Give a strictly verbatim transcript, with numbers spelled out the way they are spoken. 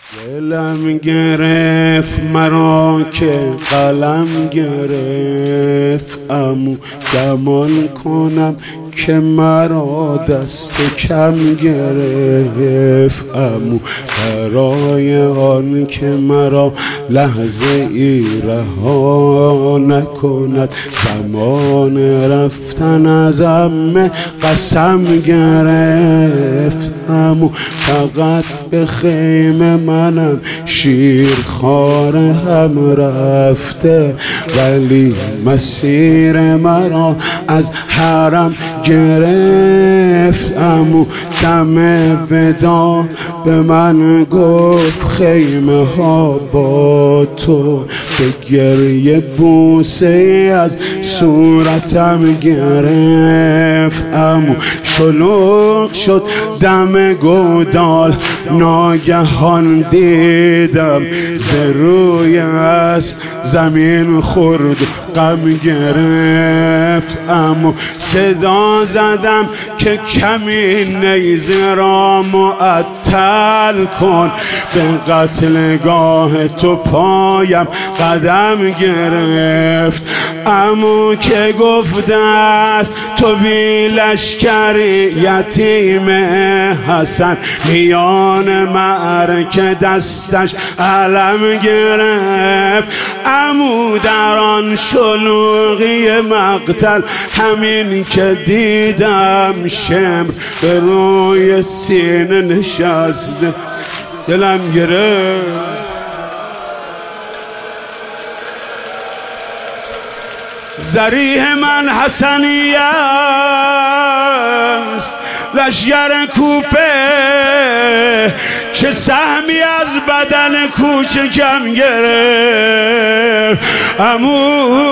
دلم گرفت مرا که قلم گرفت، عمو گمان کنم که مرا دست کم گرفت. عمو برای آن که مرا لحظه ای رها نکند، زمان رفتن ازم قسم گرفت. عمو فقط به خیمه منم شیرخوار هم رفته، ولی مسیر مرا از حرم گرفت. عمو دم ودا به من گفت خیمه ها با تو، به گریه بوسه از صورتم گرفت. عمو شلوغ شد دم گودال، ناگهان دیدم ز روی اسب زمین خورد غم گرفت. عمو صدا زدم که کمی نیزه را معطل کن، به قتلگاه تو پایم قدم گرفت. عمو که گفته است تو بی لشکری یتیم حسن، میان معرکه دستش علم گرفت. عمو در آن شلوغی مقتل همین که دیدم شمر به روی سینه نشسته، دلم گرفت. ذریح من حسنی است لشگر کوفه، که سهمی از بدن کوچکم گرفت. عمو